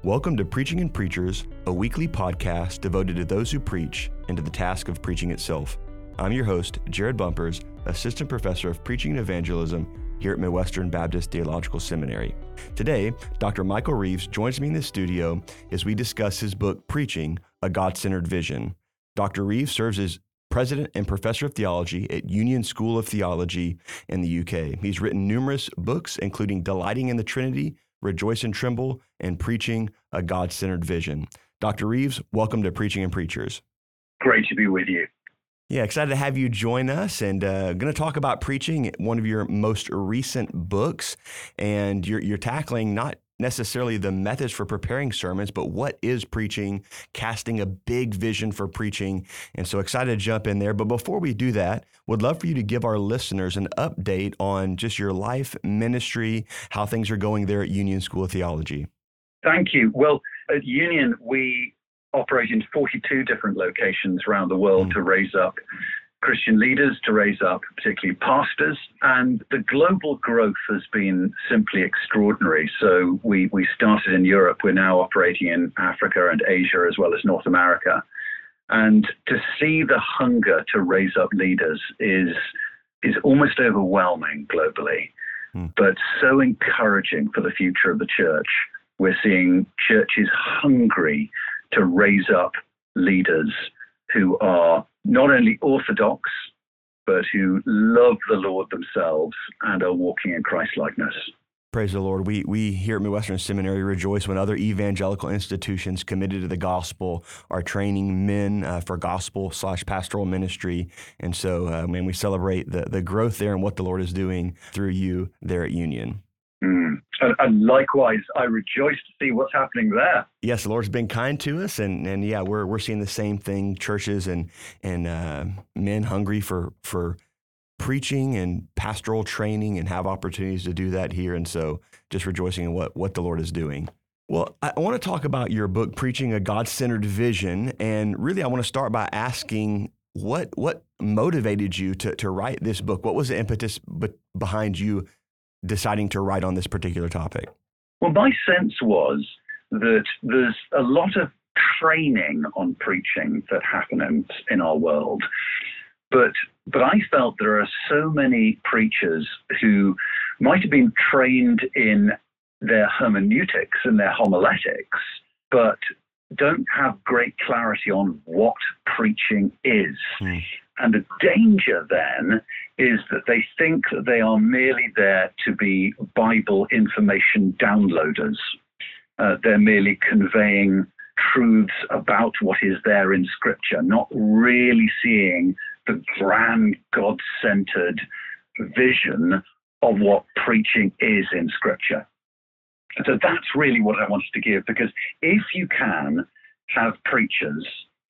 Welcome to Preaching and Preachers, a weekly podcast devoted to those who preach and to the task of preaching itself. I'm your host, Jared Bumpers, Assistant Professor of Preaching and Evangelism here at Midwestern Baptist Theological Seminary. Today, Dr. Michael Reeves joins me in the studio as we discuss his book, Preaching, A God-Centered Vision. Dr. Reeves serves as President and Professor of Theology at Union School of Theology in the UK. He's written numerous books, including Delighting in the Trinity, Rejoice and Tremble, and Preaching, A God-Centered Vision. Dr. Reeves, welcome to Preaching and Preachers. Great to be with you. Yeah, excited to have you join us, and going to talk about Preaching, one of your most recent books, and you're tackling not necessarily the methods for preparing sermons, but what is preaching, casting a big vision for preaching, and so excited to jump in there. But before we do that, would love for you to give our listeners an update on just your life, ministry, how things are going there at Union School of Theology. Thank you. Well, at Union, we operate in 42 different locations around the world to raise up Christian leaders, to raise up particularly pastors, and the global growth has been simply extraordinary. So we started in Europe, we're now operating in Africa and Asia as well as North America. And to see the hunger to raise up leaders is almost overwhelming globally, but so encouraging for the future of the church. We're seeing churches hungry to raise up leaders who are not only orthodox, but who love the Lord themselves and are walking in Christ-likeness. Praise the Lord. We here at Midwestern Seminary rejoice when other evangelical institutions committed to the gospel are training men for gospel/pastoral ministry. And so, we celebrate the growth there and what the Lord is doing through you there at Union. And likewise, I rejoice to see what's happening there. Yes, the Lord's been kind to us, and yeah, we're seeing the same thing. Churches and men hungry for preaching and pastoral training, and have opportunities to do that here. And so, just rejoicing in what the Lord is doing. Well, I want to talk about your book, Preaching, A God-Centered Vision, and really, I want to start by asking what motivated you to write this book. What was the impetus behind you deciding to write on this particular topic? Well, my sense was that there's a lot of training on preaching that happens in our world. But I felt there are so many preachers who might have been trained in their hermeneutics and their homiletics, but don't have great clarity on what preaching is. And the danger then is that they think that they are merely there to be Bible information downloaders. They're merely conveying truths about what is there in Scripture, not really seeing the grand God-centered vision of what preaching is in Scripture. So that's really what I wanted to give, because if you can have preachers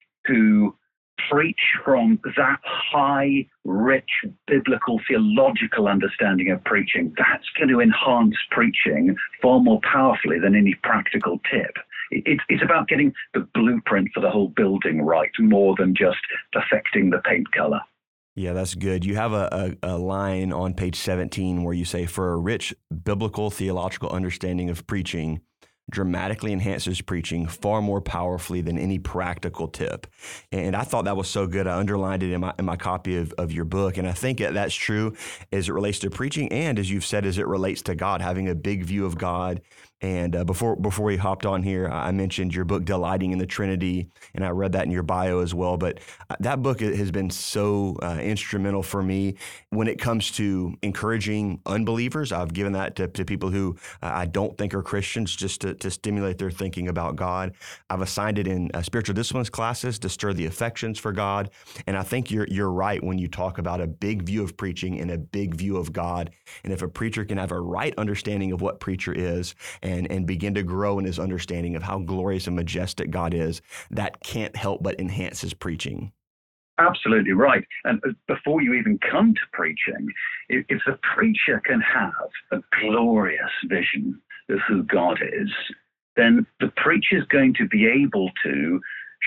who preach from that high, rich, biblical, theological understanding of preaching, that's going to enhance preaching far more powerfully than any practical tip. It's about getting the blueprint for the whole building right, more than just perfecting the paint color. Yeah, that's good. You have a line on page 17 where you say, for a rich biblical theological understanding of preaching dramatically enhances preaching far more powerfully than any practical tip. And I thought that was so good. I underlined it in my copy of your book. And I think that's true as it relates to preaching, and as you've said, as it relates to God, having a big view of God. And before we hopped on here, I mentioned your book, Delighting in the Trinity, and I read that in your bio as well. But that book has been so instrumental for me when it comes to encouraging unbelievers. I've given that to people who I don't think are Christians, just to stimulate their thinking about God. I've assigned it in spiritual disciplines classes to stir the affections for God. And I think you're right when you talk about a big view of preaching and a big view of God. And if a preacher can have a right understanding of what preacher is, and begin to grow in his understanding of how glorious and majestic God is, that can't help but enhance his preaching. Absolutely right. And before you even come to preaching, if the preacher can have a glorious vision of who God is, then the preacher is going to be able to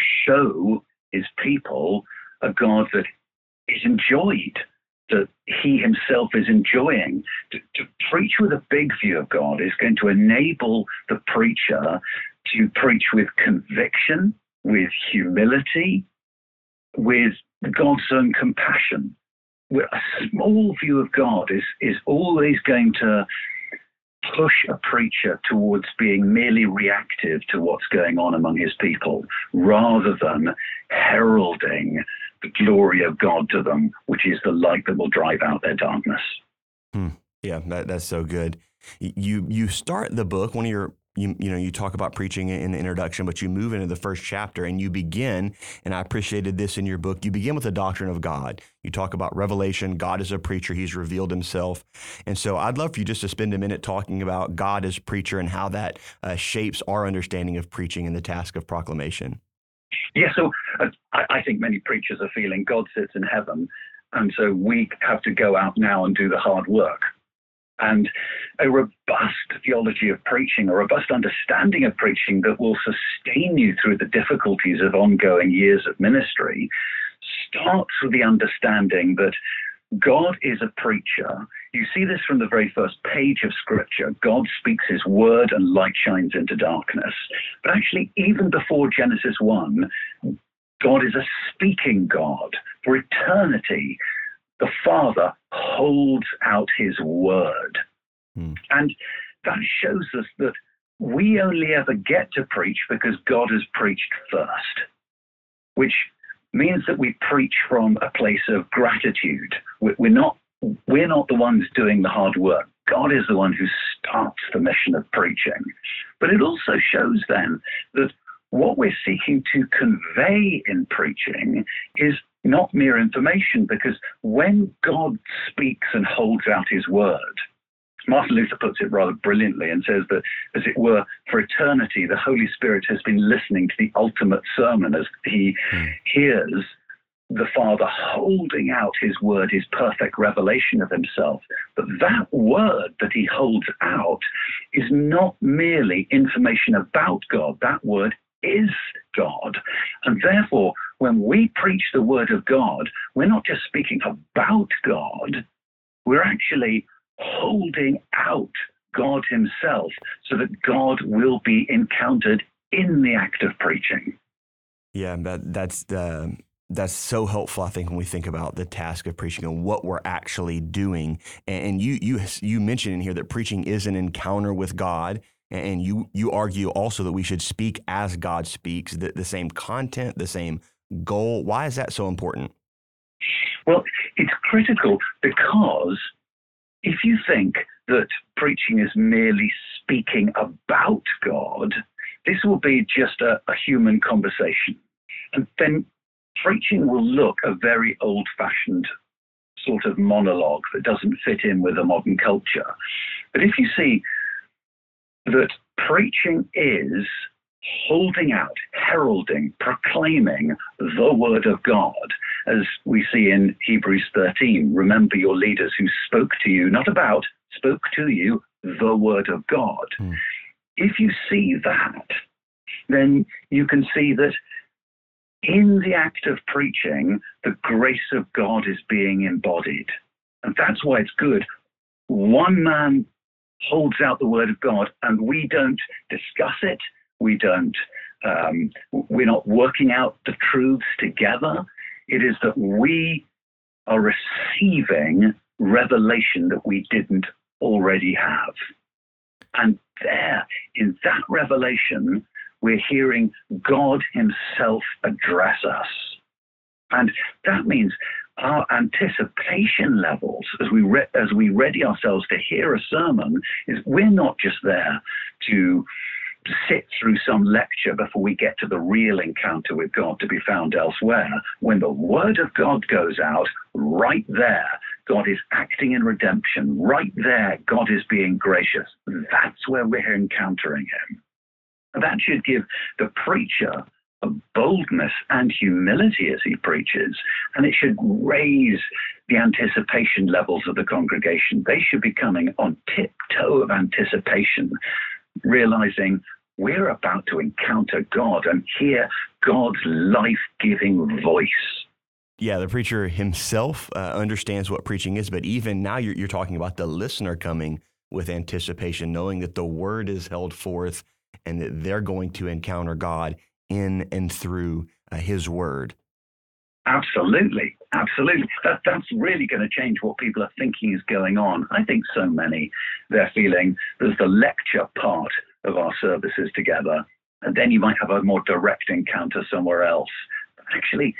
show his people a God that is enjoyed, that he himself is enjoying. To preach with a big view of God is going to enable the preacher to preach with conviction, with humility, with God's own compassion. A small view of God is always going to push a preacher towards being merely reactive to what's going on among his people, rather than heralding the glory of God to them, which is the light that will drive out their darkness. Yeah, that's so good. You start the book, you talk about preaching in the introduction, but you move into the first chapter and you begin, and I appreciated this in your book, you begin with the doctrine of God. You talk about revelation. God is a preacher. He's revealed himself. And so I'd love for you just to spend a minute talking about God as preacher and how that shapes our understanding of preaching and the task of proclamation. Yeah, so I think many preachers are feeling God sits in heaven, and so we have to go out now and do the hard work. And a robust theology of preaching, a robust understanding of preaching that will sustain you through the difficulties of ongoing years of ministry starts with the understanding that God is a preacher. You see this from the very first page of Scripture. God speaks his word and light shines into darkness. But actually, even before Genesis 1, God is a speaking God. For eternity, the Father holds out his word. And that shows us that we only ever get to preach because God has preached first, which means that we preach from a place of gratitude. We're not the ones doing the hard work. God is the one who starts the mission of preaching. But it also shows then that what we're seeking to convey in preaching is not mere information, because when God speaks and holds out his word, Martin Luther puts it rather brilliantly and says that, as it were, for eternity, the Holy Spirit has been listening to the ultimate sermon as he hears the Father holding out his word, his perfect revelation of himself. But that word that he holds out is not merely information about God. That word is God. And therefore, when we preach the word of God, we're not just speaking about God, we're actually holding out God himself so that God will be encountered in the act of preaching. Yeah, that's so helpful, I think, when we think about the task of preaching and what we're actually doing. And you mentioned in here that preaching is an encounter with God, and you argue also that we should speak as God speaks, the same content, the same goal. Why is that so important? Well, it's critical because if you think that preaching is merely speaking about God, this will be just a human conversation. And then preaching will look a very old-fashioned sort of monologue that doesn't fit in with a modern culture. But if you see that preaching is holding out, heralding, proclaiming the word of God, as we see in Hebrews 13, remember your leaders who spoke to you, not about, spoke to you, the word of God. If you see that, then you can see that in the act of preaching, the grace of God is being embodied. And that's why it's good. One man holds out the word of God, and we don't discuss it. We're not working out the truths together. It is that we are receiving revelation that we didn't already have. And there, in that revelation, we're hearing God himself address us. And that means our anticipation levels as we ready ourselves to hear a sermon is we're not just there to sit through some lecture before we get to the real encounter with God to be found elsewhere. When the word of God goes out, right there, God is acting in redemption. Right there, God is being gracious. That's where we're encountering him. And that should give the preacher a boldness and humility as he preaches, and it should raise the anticipation levels of the congregation. They should be coming on tiptoe of anticipation, realizing we're about to encounter God and hear God's life-giving voice. Yeah, the preacher himself understands what preaching is, but even now you're talking about the listener coming with anticipation, knowing that the word is held forth and that they're going to encounter God in and through his word. Absolutely. Absolutely. That's really going to change what people are thinking is going on. I think so many, they're feeling there's the lecture part of our services together, and then you might have a more direct encounter somewhere else. Actually,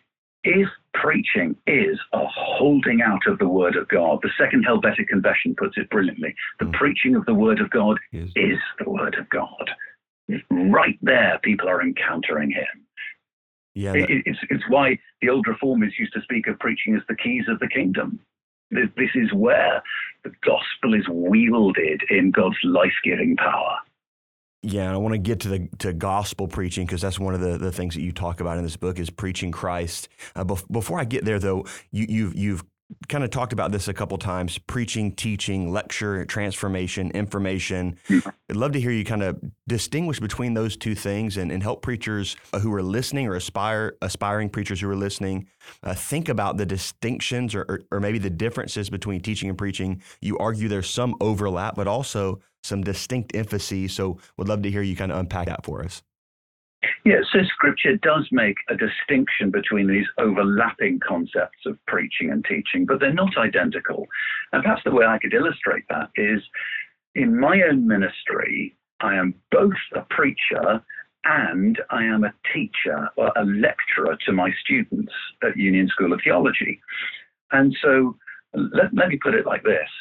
if preaching is a holding out of the Word of God, the Second Helvetic Confession puts it brilliantly. The preaching of the Word of God is the Word of God. Right there, people are encountering Him. Yeah, it's why the old reformers used to speak of preaching as the keys of the kingdom. This is where the gospel is wielded in God's life-giving power. Yeah, I want to get to gospel preaching, because that's one of the things that you talk about in this book is preaching Christ. Before I get there, though, you've kind of talked about this a couple times: preaching, teaching, lecture, transformation, information. I'd love to hear you kind of distinguish between those two things and help preachers who are listening, or aspiring preachers who are listening, think about the distinctions or maybe the differences between teaching and preaching. You argue there's some overlap, but also some distinct emphases. So would love to hear you kind of unpack that for us. Yeah, so Scripture does make a distinction between these overlapping concepts of preaching and teaching, but they're not identical. And perhaps the way I could illustrate that is, in my own ministry, I am both a preacher and I am a teacher or a lecturer to my students at Union School of Theology. And so let me put it like this.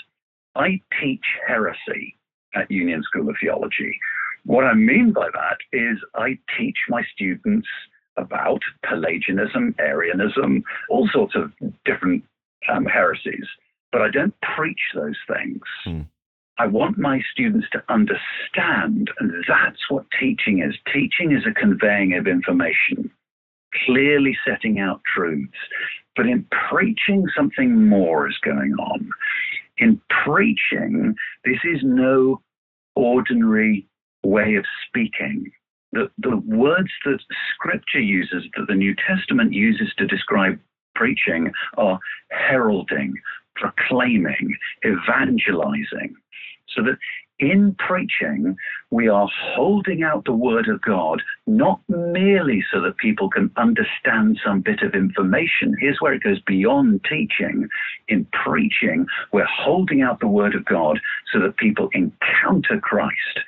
I teach heresy at Union School of Theology. What I mean by that is I teach my students about Pelagianism, Arianism, all sorts of different heresies, but I don't preach those things. I want my students to understand, and that's what teaching is. Teaching is a conveying of information, clearly setting out truths. But in preaching, something more is going on. In preaching, this is no ordinary way of speaking. The words that Scripture uses, that the New Testament uses to describe preaching, are heralding, proclaiming, evangelizing. So that in preaching, we are holding out the Word of God, not merely so that people can understand some bit of information. Here's where it goes beyond teaching. In preaching, we're holding out the Word of God so that people encounter Christ.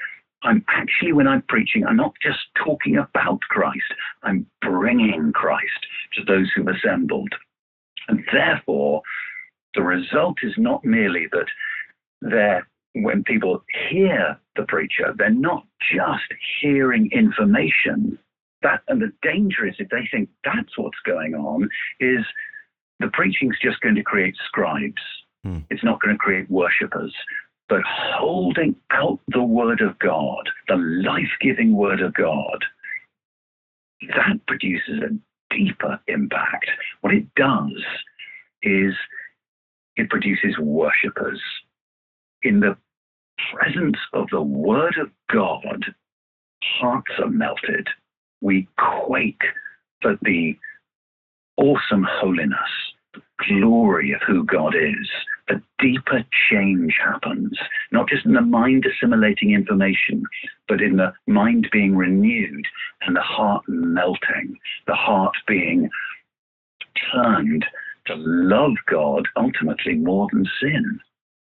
When I'm preaching, I'm not just talking about Christ. I'm bringing Christ to those who've assembled. And therefore, the result is not merely that when people hear the preacher, they're not just hearing information. And the danger is, if they think that's what's going on, is the preaching's just going to create scribes. It's not going to create worshipers. But holding out the Word of God, the life-giving Word of God, that produces a deeper impact. What it does is it produces worshipers. In the presence of the Word of God, hearts are melted. We quake at the awesome holiness, the glory of who God is. A deeper change happens, not just in the mind assimilating information, but in the mind being renewed and the heart melting, the heart being turned to love God ultimately more than sin.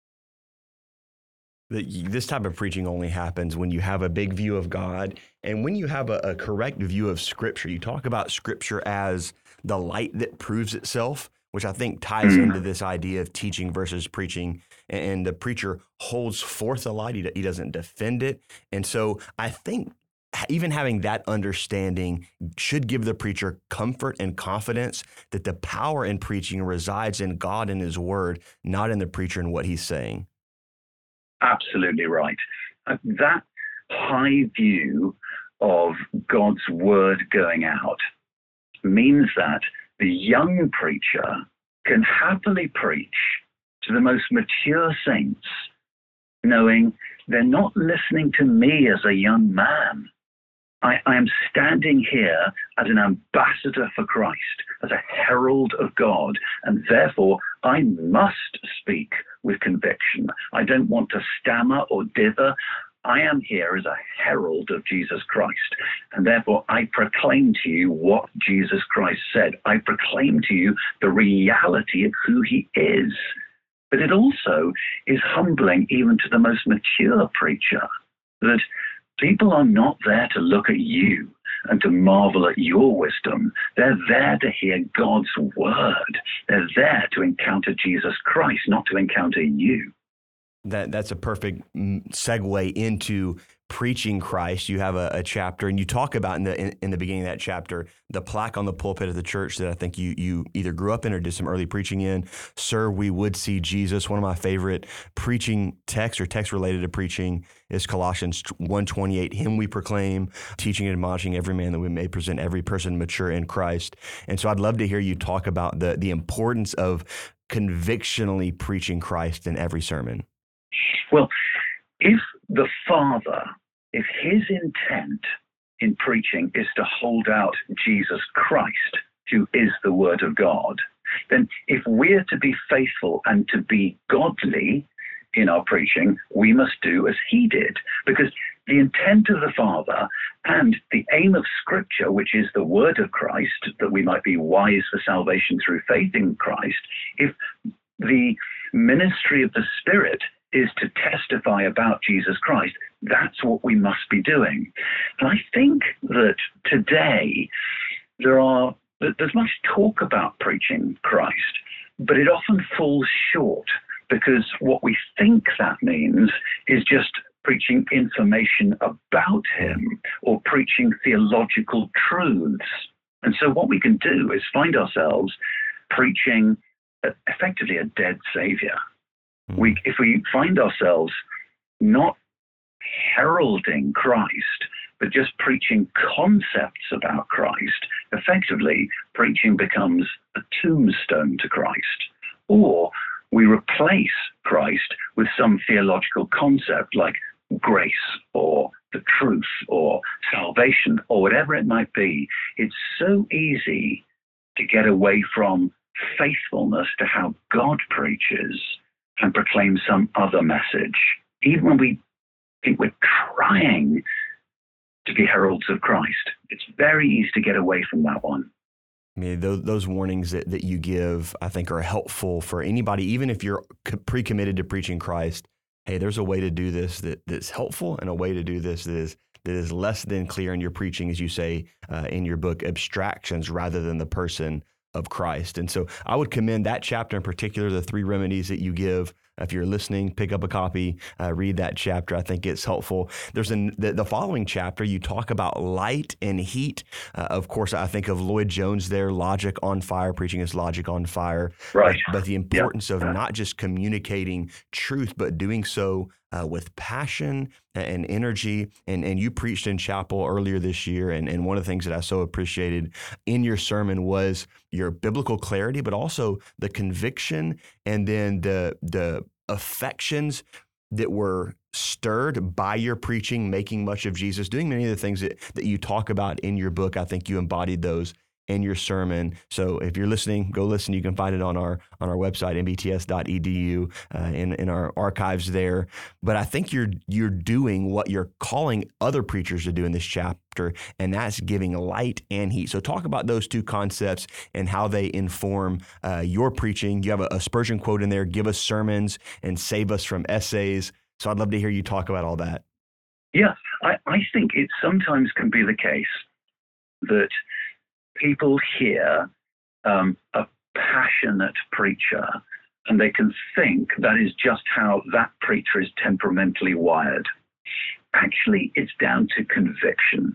This type of preaching only happens when you have a big view of God and when you have a correct view of Scripture. You talk about Scripture as the light that proves itself, which I think ties into this idea of teaching versus preaching. And the preacher holds forth the light. He doesn't defend it. And so I think even having that understanding should give the preacher comfort and confidence that the power in preaching resides in God and His Word, not in the preacher and what he's saying. Absolutely right. That high view of God's Word going out means that the young preacher can happily preach to the most mature saints, knowing they're not listening to me as a young man. I am standing here as an ambassador for Christ, as a herald of God, and therefore I must speak with conviction. I don't want to stammer or dither. I am here as a herald of Jesus Christ, and therefore I proclaim to you what Jesus Christ said. I proclaim to you the reality of who he is. But it also is humbling even to the most mature preacher that people are not there to look at you and to marvel at your wisdom. They're there to hear God's word. They're there to encounter Jesus Christ, not to encounter you. That's a perfect segue into preaching Christ. You have a chapter, and you talk about in the beginning of that chapter, the plaque on the pulpit of the church that I think you either grew up in or did some early preaching in. Sir, we would see Jesus. One of my favorite preaching texts or text related to preaching is Colossians 1:28. Him we proclaim, teaching and admonishing every man that we may present every person mature in Christ. And so I'd love to hear you talk about the importance of convictionally preaching Christ in every sermon. Well, if his intent in preaching is to hold out Jesus Christ, who is the Word of God, then if we're to be faithful and to be godly in our preaching, we must do as he did. Because the intent of the Father and the aim of Scripture, which is the Word of Christ, that we might be wise for salvation through faith in Christ, if the ministry of the Spirit is to testify about Jesus Christ, that's what we must be doing. And I think that today there's much talk about preaching Christ, but it often falls short because what we think that means is just preaching information about him or preaching theological truths. And so what we can do is find ourselves preaching effectively a dead Savior. If we find ourselves not heralding Christ, but just preaching concepts about Christ, effectively preaching becomes a tombstone to Christ. Or we replace Christ with some theological concept like grace or the truth or salvation or whatever it might be. It's so easy to get away from faithfulness to how God preaches and proclaim some other message, even when we think we're trying to be heralds of Christ. It's very easy to get away from that one. I mean, those warnings that you give, I think, are helpful for anybody, even if you're pre-committed to preaching Christ. Hey, there's a way to do this that's helpful and a way to do this that is less than clear in your preaching, as you say in your book, abstractions rather than the person of Christ. And so I would commend that chapter in particular, the 3 remedies that you give. If you're listening, pick up a copy, read that chapter. I think it's helpful. There's the following chapter, you talk about light and heat. Of course, I think of Lloyd Jones there, logic on fire, preaching is logic on fire. Right. But the importance of not just communicating truth, but doing so with passion and energy. And you preached in chapel earlier this year. And one of the things that I so appreciated in your sermon was your biblical clarity, but also the conviction and then the affections that were stirred by your preaching, making much of Jesus, doing many of the things that you talk about in your book. I think you embodied those in your sermon. So if you're listening, go listen. You can find it on our website, mbts.edu, in our archives there. But I think you're doing what you're calling other preachers to do in this chapter, and that's giving light and heat. So talk about those 2 concepts and how they inform your preaching. You have a Spurgeon quote in there, give us sermons and save us from essays. So I'd love to hear you talk about all that. Yeah, I think it sometimes can be the case that people hear a passionate preacher and they can think that is just how that preacher is temperamentally wired. Actually, it's down to conviction.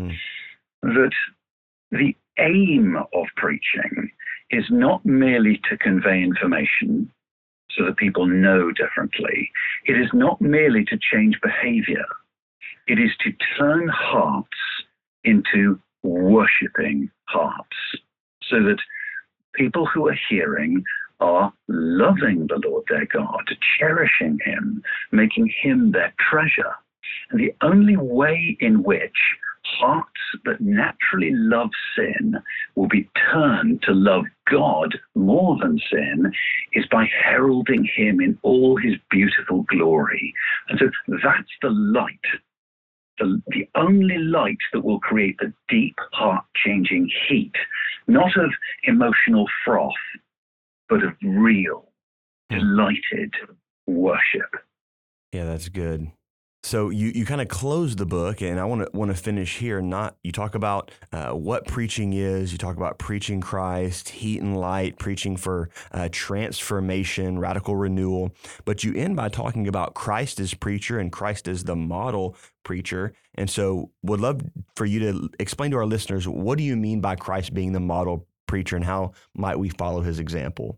That the aim of preaching is not merely to convey information so that people know differently. It is not merely to change behavior. It is to turn hearts into worshipping hearts, so that people who are hearing are loving the Lord their God, cherishing him, making him their treasure. And the only way in which hearts that naturally love sin will be turned to love God more than sin is by heralding him in all his beautiful glory. And so that's the light, the only light that will create the deep, heart-changing heat, not of emotional froth, but of real, delighted worship. Yeah, that's good. So you kind of close the book, and I want to finish here. You talk about what preaching is. You talk about preaching Christ, heat and light, preaching for transformation, radical renewal. But you end by talking about Christ as preacher and Christ as the model preacher. And so, would love for you to explain to our listeners, what do you mean by Christ being the model preacher, and how might we follow his example?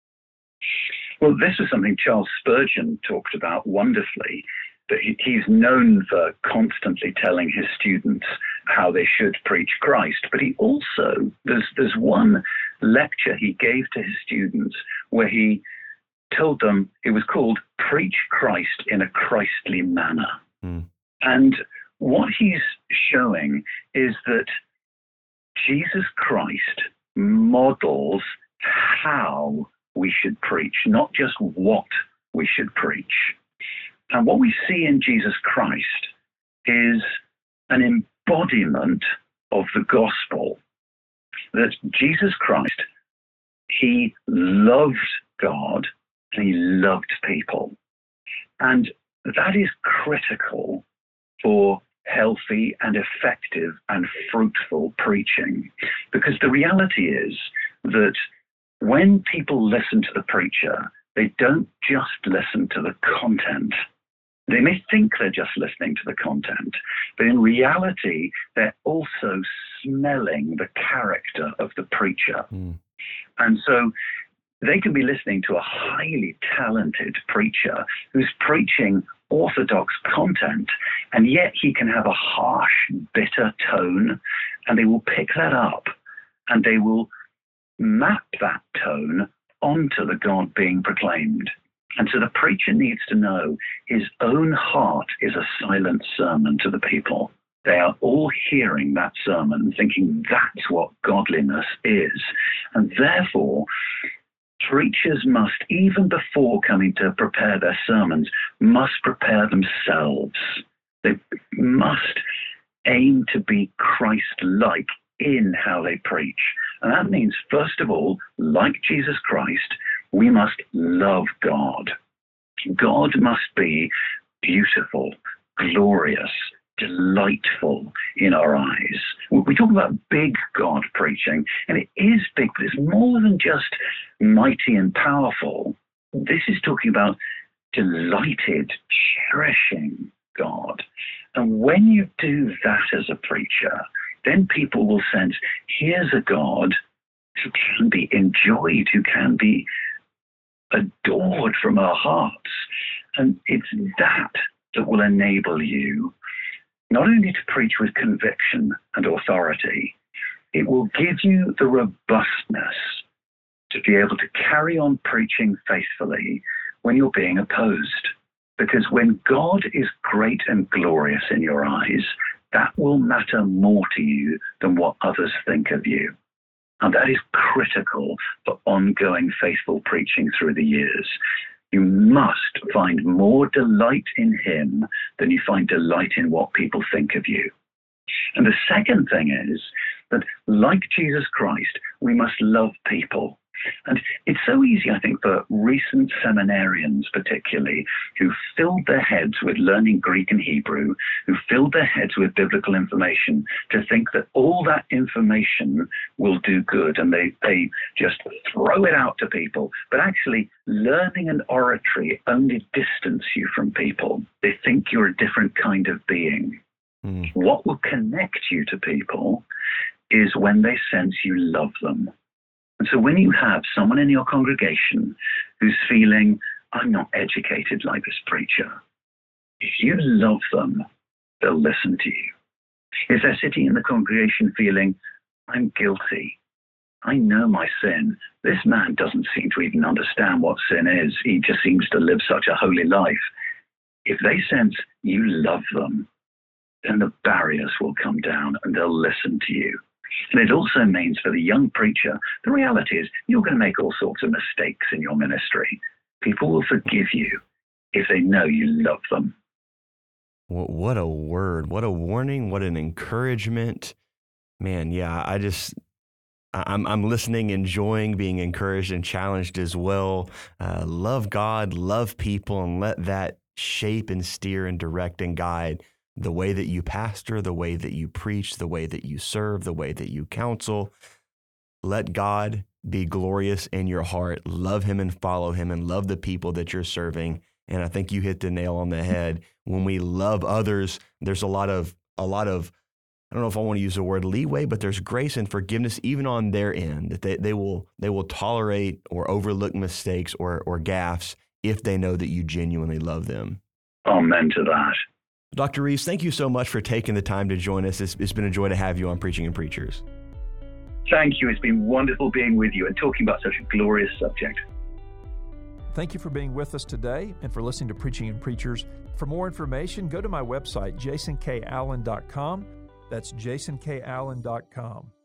Well, this was something Charles Spurgeon talked about wonderfully. That he's known for constantly telling his students how they should preach Christ. But he also, there's one lecture he gave to his students where he told them, it was called Preach Christ in a Christly Manner. And what he's showing is that Jesus Christ models how we should preach, not just what we should preach. And what we see in Jesus Christ is an embodiment of the gospel. That Jesus Christ, he loved God and he loved people. And that is critical for healthy and effective and fruitful preaching. Because the reality is that when people listen to the preacher, they don't just listen to the content. They may think they're just listening to the content, but in reality, they're also smelling the character of the preacher. And so they can be listening to a highly talented preacher who's preaching orthodox content, and yet he can have a harsh, bitter tone, and they will pick that up, and they will map that tone onto the God being proclaimed. And so the preacher needs to know his own heart is a silent sermon to the people. They are all hearing that sermon, thinking that's what godliness is. And therefore, preachers must, even before coming to prepare their sermons, must prepare themselves. They must aim to be Christ-like in how they preach. And that means, first of all, like Jesus Christ, we must love God. God must be beautiful, glorious, delightful in our eyes. We talk about big God preaching, and it is big, but it's more than just mighty and powerful. This is talking about delighted, cherishing God. And when you do that as a preacher, then people will sense, here's a God who can be enjoyed, who can be adored from our hearts. And it's that will enable you not only to preach with conviction and authority, it will give you the robustness to be able to carry on preaching faithfully when you're being opposed. Because when God is great and glorious in your eyes, that will matter more to you than what others think of you. And that is critical for ongoing faithful preaching through the years. You must find more delight in him than you find delight in what people think of you. And the second thing is that, like Jesus Christ, we must love people. And it's so easy, I think, for recent seminarians particularly, who filled their heads with learning Greek and Hebrew, who filled their heads with biblical information, to think that all that information will do good, and they just throw it out to people. But actually, learning and oratory only distance you from people. They think you're a different kind of being. What will connect you to people is when they sense you love them. And so when you have someone in your congregation who's feeling, I'm not educated like this preacher, if you love them, they'll listen to you. If they're sitting in the congregation feeling, I'm guilty, I know my sin, this man doesn't seem to even understand what sin is, he just seems to live such a holy life. If they sense you love them, then the barriers will come down. they'll listen to you. And it also means for the young preacher, the reality is you're going to make all sorts of mistakes in your ministry. People will forgive you if they know you love them. What a word, what a warning, what an encouragement. Man, yeah, I'm listening, enjoying, being encouraged and challenged as well. Love God, love people, and let that shape and steer and direct and guide the way that you pastor, the way that you preach, the way that you serve, the way that you counsel. Let God be glorious in your heart. Love him and follow him and love the people that you're serving. And I think you hit the nail on the head. When we love others, there's a lot of, I don't know if I want to use the word leeway, but there's grace and forgiveness even on their end, that they will tolerate or overlook mistakes or gaffes if they know that you genuinely love them. Amen to that. Dr. Reeves, thank you so much for taking the time to join us. It's been a joy to have you on Preaching and Preachers. Thank you. It's been wonderful being with you and talking about such a glorious subject. Thank you for being with us today and for listening to Preaching and Preachers. For more information, go to my website, jasonkallen.com. That's jasonkallen.com.